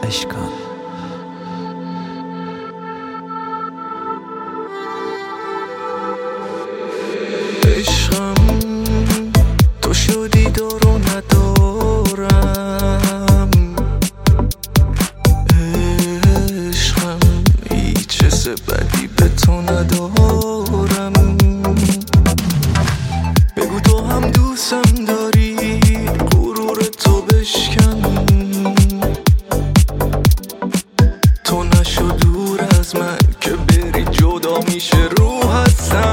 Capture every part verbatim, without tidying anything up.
عشقم. عشقم تو شدی دارو ندارم، عشقم هیچ حس بدی به تو ندارم. بگو تو هم دوستم داری، غرور تو بشکن، تو نشو دور از من که بری جدا میشه رو هستم.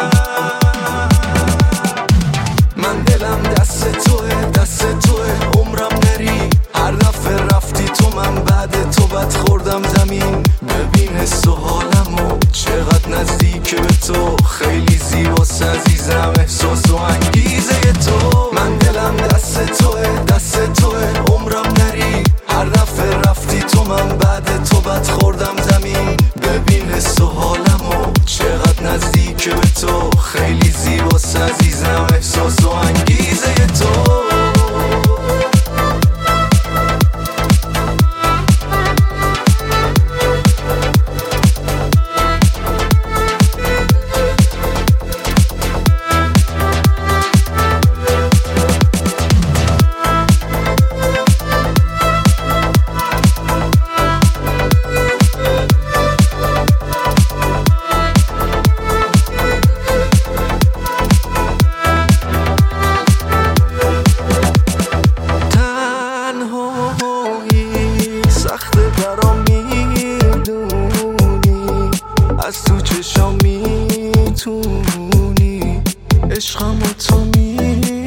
من دلم دست توه، دست توه، عمرم نری. هر دفعه رفتی تو من بعد تو بد خوردم زمین. ببین حس و حالمو چقدر نزدیک به تو، خیلی زیباست عزیزم احساس و انگیزه تو. من دلم دست توه، دست توه، عمرم نری. هر دفعه رفتی تو من بعد تو بد خوردم زمین. ببین حس و حالمو چقدر نزدیک به تو، خیلی زیباست عزیزم احساس و انگیزه تو. از تو چشام میتونی عشقمو تو میدونی.